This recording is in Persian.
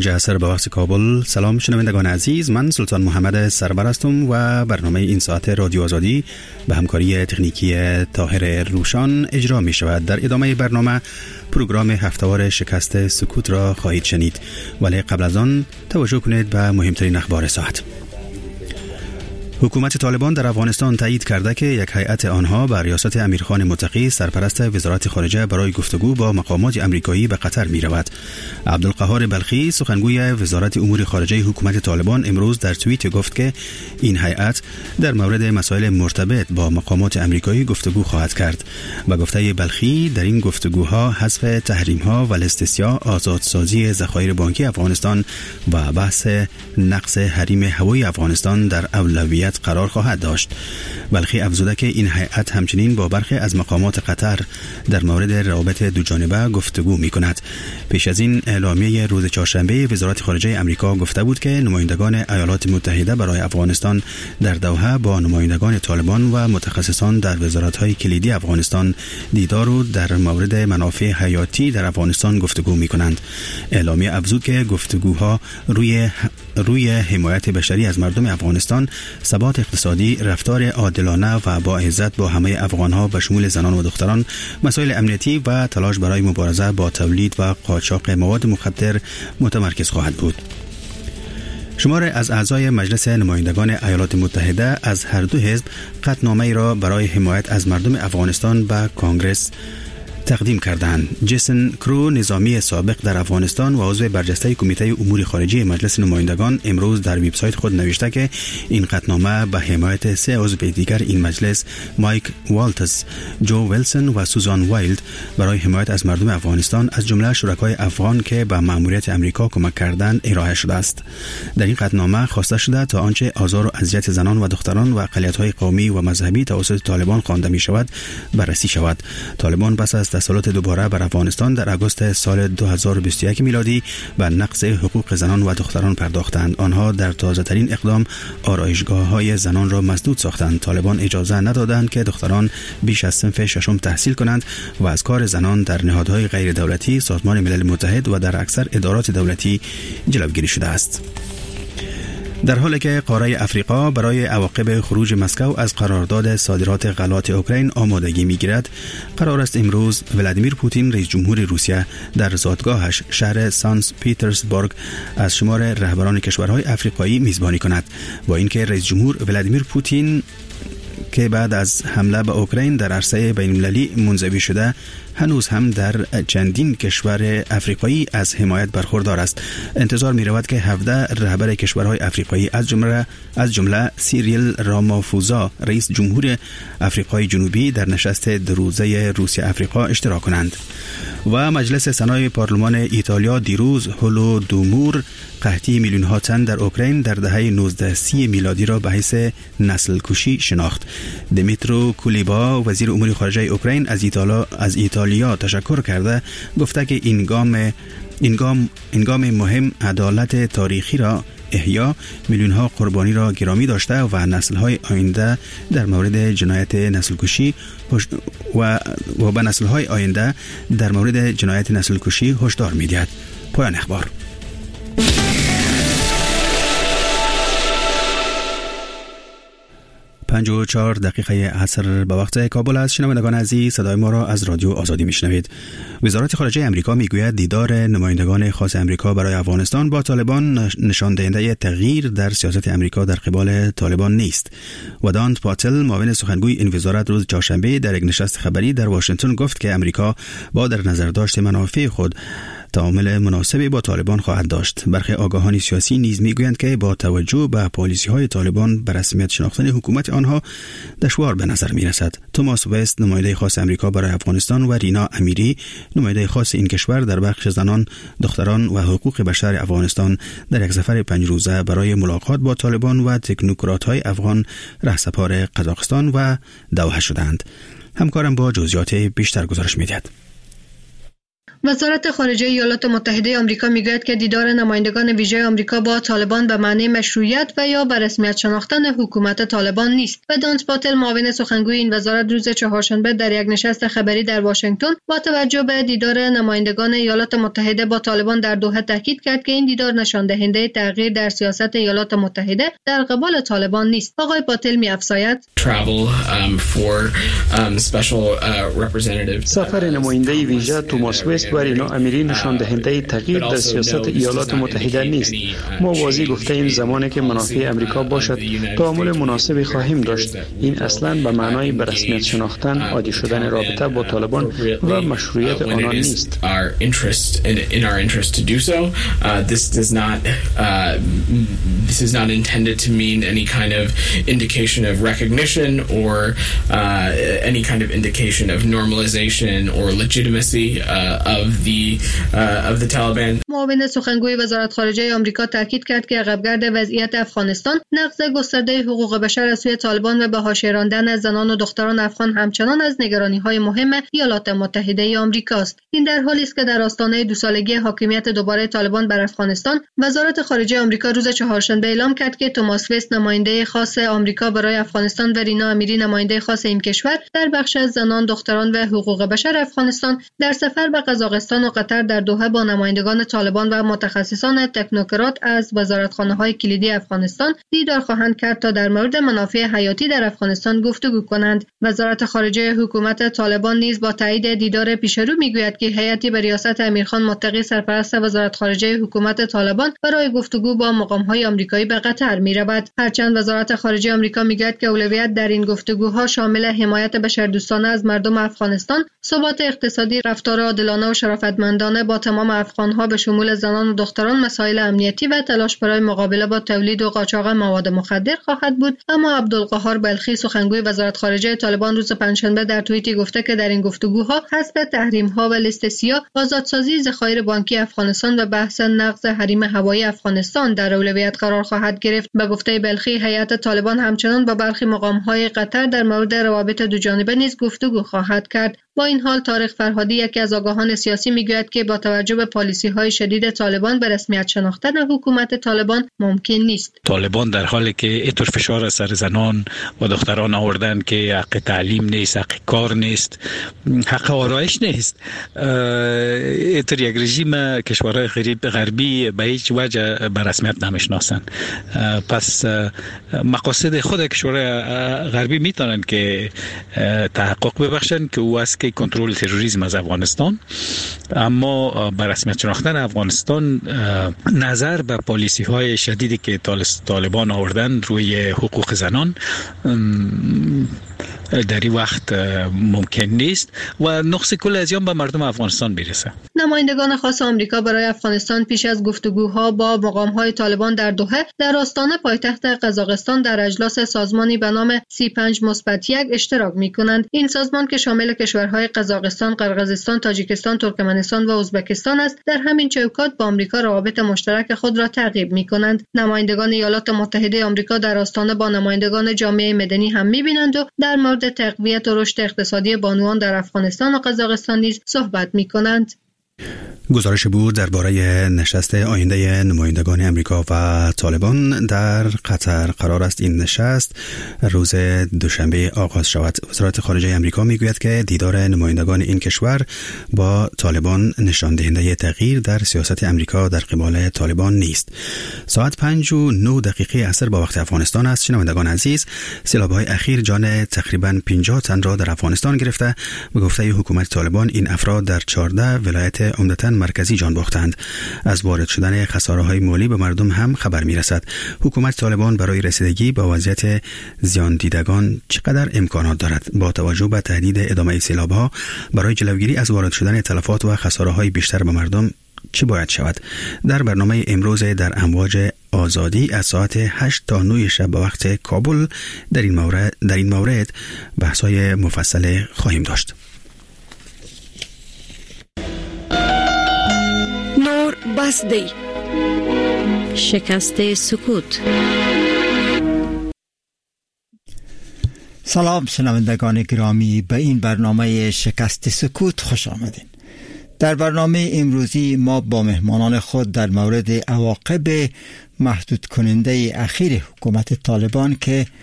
5 عصر به وقت کابل. سلام شنوندگان عزیز، من سلطان محمد سربر هستم و برنامه این ساعت رادیو آزادی به همکاری تکنیکی طاهر روشان اجرا می شود. در ادامه برنامه پروگرام هفته‌وار شکست سکوت را خواهید شنید، ولی قبل از آن توجه کنید به مهمترین اخبار ساعت. حکومت طالبان در افغانستان تایید کرده که یک هیئت آنها به ریاست امیرخان متقی سرپرست وزارت خارجه برای گفتگو با مقامات آمریکایی به قطر می رود. عبدالقهار بلخی سخنگوی وزارت امور خارجه حکومت طالبان امروز در توییت گفت که این هیئت در مورد مسائل مرتبط با مقامات آمریکایی گفتگو خواهد کرد. با گفته بلخی در این گفتگوها حذف تحریم‌ها و الاستثناء، آزادسازی ذخایر بانکی افغانستان و بحث نقض حریم هوایی افغانستان در اولویت قرار خواهد داشت. بلخی افزوده که این هیئت همچنین با برخی از مقامات قطر در مورد روابط دوجانبه گفتگو می کند. پیش از این اعلامیه روز چهارشنبه وزارت خارجه آمریکا گفته بود که نمایندگان ایالات متحده برای افغانستان در دوحه با نمایندگان طالبان و متخصصان در وزارت‌های کلیدی افغانستان دیدار و در مورد منافع حیاتی در افغانستان گفتگو می کنند. اعلامیه افزود که گفتگوها روی حمایت بشری از مردم افغانستان، ثبات اقتصادی، رفتار عادلانه و با عزت با همه افغانها به شمول زنان و دختران، مسائل امنیتی و تلاش برای مبارزه با تولید و قاچاق مواد مخدر متمرکز خواهد بود. شماری از اعضای مجلس نمایندگان ایالات متحده از هر دو حزب قطعنامه‌ای را برای حمایت از مردم افغانستان به کانگرس تقدیم کردند. جیسن کرو، نظامی سابق در افغانستان و عضو برجسته کمیته امور خارجه مجلس نمایندگان، امروز در وبسایت خود نوشته که این قطعنامه به حمایت 3 عضو دیگر این مجلس، مایک والتز، جو ویلسون و سوزان وایلد، برای حمایت از مردم افغانستان از جمله شرکای افغان که به مأموریت امریکا کمک کردند ارائه شده است. در این قطعنامه خواسته شده تا آنچه آزار و اذیت زنان و دختران و اقلیت‌های قومی و مذهبی توسط طالبان خوانده می شود بررسی شود. طالبان پس از تسلط دوباره بر افغانستان در آگوست سال 2021 میلادی به نقض حقوق زنان و دختران پرداختند. آنها در تازه‌ترین اقدام آرایشگاه‌های زنان را مسدود ساختند. طالبان اجازه ندادند که دختران بیش از صنف ششم تحصیل کنند و از کار زنان در نهادهای غیر دولتی، سازمان ملل متحد و در اکثر ادارات دولتی جلوگیری شده است. در حالی که قاره افریقا برای عواقب خروج مسکو از قرارداد صادرات غلات اوکراین آمادگی می‌گیرد، قرار است امروز ولادیمیر پوتین رئیس جمهور روسیه در زادگاهش شهر سانت پیترزبورگ از شمار رهبران کشورهای افریقایی میزبانی کند. با اینکه رئیس جمهور ولادیمیر پوتین که بعد از حمله به اوکراین در عرصه بین‌المللی منزوی شده، هنوز هم در چندین کشور افریقایی از حمایت برخوردار است. انتظار می رود که 17 رهبر کشورهای افریقایی از جمله سیریل رامافوزا، رئیس جمهور افریقای جنوبی، در نشست 2 روزه روسیه افریقا اشتراک کنند. و مجلس سنای پارلمان ایتالیا دیروز هولودومور، قحطی میلیون ها تن در اوکراین در دهه 1930 میلادی را به حیث نسل کشی شناخت. دمیترو کولیبا، وزیر امور خارجه اوکراین، از ایتالیا تشکر کرده گفته که این گام مهم عدالت تاریخی را احیا، میلیون ها قربانی را گرامی داشته و نسل های آینده در مورد جنایت نسل کشی و به نسل های آینده در مورد جنایت نسل کشی هشدار می‌دهد. پایان اخبار. پنج و 4 دقیقه عصر به وقت کابل است. شنوندگان عزیز، صدای ما را از رادیو آزادی میشنوید. وزارت خارجه امریکا میگوید دیدار نمایندگان خاص امریکا برای افغانستان با طالبان نشان دهنده تغییر در سیاست امریکا در قبال طالبان نیست. ودانت پاتل، معاون سخنگوی این وزارت، روز چهارشنبه در یک نشست خبری در واشنگتن گفت که امریکا با در نظر داشت منافع خود تعامل مناسبی با طالبان خواهد داشت. برخی آگاهان سیاسی نیز میگویند که با توجه به پالیسی‌های طالبان به رسمیت شناختن حکومت آنها دشوار به نظر می‌رسد. توماس وست، نماینده خاص امریکا برای افغانستان، و رینا امیری، نماینده خاص این کشور در بخش زنان، دختران و حقوق بشر افغانستان، در یک سفر 5 روزه برای ملاقات با طالبان و تکنوکرات‌های افغان رهسپار قزاقستان و دوحه شدند. همکارم با جزئیات بیشتر گزارش می‌دهد. وزارت خارجه ایالات متحده آمریکا میگوید که دیدار نمایندگان ویژه آمریکا با طالبان به معنی مشروعیت و یا به رسمیت شناختن حکومت طالبان نیست. و دانت پاتل معاون سخنگوی این وزارت روز چهارشنبه در یک نشست خبری در واشنگتن با توجه به دیدار نمایندگان ایالات متحده با طالبان در دوحه تاکید کرد که این دیدار نشان دهنده تغییر در سیاست ایالات متحده در قبال طالبان نیست. آقای پاتل می‌افزاید سفر نماینده ویژه توماس وست و رینا امیری نشان دهنده تغییر در سیاست ایالات متحده نیست. ما واضح گفته ایم زمانی که منافع امریکا باشد تعامل مناسبی خواهیم داشت. این اصلاً به معنای به رسمیت شناختن، عادی شدن رابطه با طالبان و مشروعیت آنان نیست. This is not intended to mean any kind of indication of recognition or any kind of indication of normalization or legitimacy of the Taliban. معاون سخنگوی وزارت خارجه آمریکا تاکید کرد که عقبگرد وضعیت افغانستان، نقض گسترده حقوق بشر از سوی طالبان و به حاشیه راندن زنان و دختران افغان همچنان از نگرانی‌های مهم ایالات متحده آمریکا است. این در حالی است که در آستانه 2 سالگی حاکمیت دوباره طالبان بر افغانستان، وزارت خارجه آمریکا روز چهارشنبه اعلام کرد که توماس وست نماینده خاص آمریکا برای افغانستان و رینا امیری نماینده خاص این کشور در بخش از زنان، دختران و حقوق بشر افغانستان در سفر به قزاقستان و قطر در دوحه با نمایندگان طالبان و متخصصان تکنوکرات از وزارتخانه‌های کلیدی افغانستان دیدار خواهند کرد تا در مورد منافع حیاتی در افغانستان گفتگو کنند. وزارت خارجه حکومت طالبان نیز با تایید دیدار پیشرو میگوید که هیئتی به ریاست امیرخان متقی سرپرست وزارت خارجه حکومت طالبان برای گفتگو با مقام‌های آمریکایی به قطر می‌رود. هرچند وزارت خارجه آمریکا میگوید که اولویت در این گفتگوها شامل حمایت بشردوستانه از مردم افغانستان، ثبات اقتصادی، رفتار عادلانه و شرافتمندانه با تمام افغان‌ها به شمول زنان و دختران، مسائل امنیتی و تلاش برای مقابله با تولید و قاچاق مواد مخدر خواهد بود. اما عبدالقهار بلخی سخنگوی وزارت خارجه طالبان روز پنجشنبه در توییتی گفته که در این گفتگوها حذف تحریم‌ها و لیست سیاه، آزادسازی ذخایر بانکی افغانستان و بحث نقض حریم هوایی افغانستان در اولویت قرار خواهد گرفت. به گفته بلخی، هیئت طالبان همچنان با برخی مقام‌های قطر در مورد روابط دوجانبه نیز گفتگو خواهد کرد. با این حال طارق فرهادی، یکی از آگاهان سیاسی، میگوید که با توجه به پالیسی‌های شدید طالبان به رسمیت شناختن حکومت طالبان ممکن نیست. طالبان در حالی که اینطور فشار از سر زنان و دختران آوردن که حق تعلیم نیست، حق کار نیست، حق آرایش نیست، اینطور یک رژیم کشورهای غربی به هیچ وجه به رسمیت نمیشناسن. پس مقاصد خود کشورهای غربی میتونن که تحقق ببخشن که او است که کنترل تروریسم از افغانستان، اما به رسمیت شناختن افغانستان نظر به پالیسی های شدیدی که طالبان آوردن روی حقوق زنان در این وقت ممکن نیست و نقص کل از به مردم افغانستان برسه. نمایندگان خاص آمریکا برای افغانستان پیش از گفتگوها با مقام‌های طالبان در دوحه در آستانه پایتخت قزاقستان در اجلاس سازمانی به نام C5-1 اشتراک می‌کنند. این سازمان که شامل کشورهای قزاقستان، قرقیزستان، تاجیکستان، ترکمنستان و ازبکستان است، در همین چوکات با آمریکا روابط مشترک خود را تعقیب می‌کنند. نمایندگان ایالات متحده آمریکا در آستانه با نمایندگان جامعه مدنی هم می‌بینند و در مورد تقویت و رشد اقتصادی بانوان در افغانستان و قزاقستان نیز صحبت می‌کنند. گزارش بود درباره نشست آینده نمایندگان امریکا و طالبان در قطر. قرار است این نشست روز دوشنبه آغاز شود. وزارت خارجه امریکا میگوید که دیدار نمایندگان این کشور با طالبان نشان دهنده تغییر در سیاست امریکا در قبال طالبان نیست. ساعت 5:09 عصر با وقت افغانستان است. شنوندگان عزیز، سیلاب‌های اخیر جان تقریباً 50 تن را در افغانستان گرفته. به گفته حکومت طالبان این افراد در 14 ولایت عمدتاً مرکزی جان باختند. از وارد شدن خساره‌های مالی به مردم هم خبر می‌رسد. حکومت طالبان برای رسیدگی به وضعیت زیان دیدگان چقدر امکانات دارد؟ با توجه به تهدید ادامه سیلاب‌ها، برای جلوگیری از وارد شدن تلفات و خساره‌های بیشتر به مردم چه باید شود؟ در برنامه امروز در امواج آزادی از ساعت 8 تا 9 شب به وقت کابل در این مورد بحث‌های مفصل خواهیم داشت. بسدی شکست سکوت. سلام شنوندگان گرامی، به این برنامه شکست سکوت خوش آمدین. در برنامه امروزی ما با مهمانان خود در مورد عواقب محدود کننده اخیر حکومت طالبان که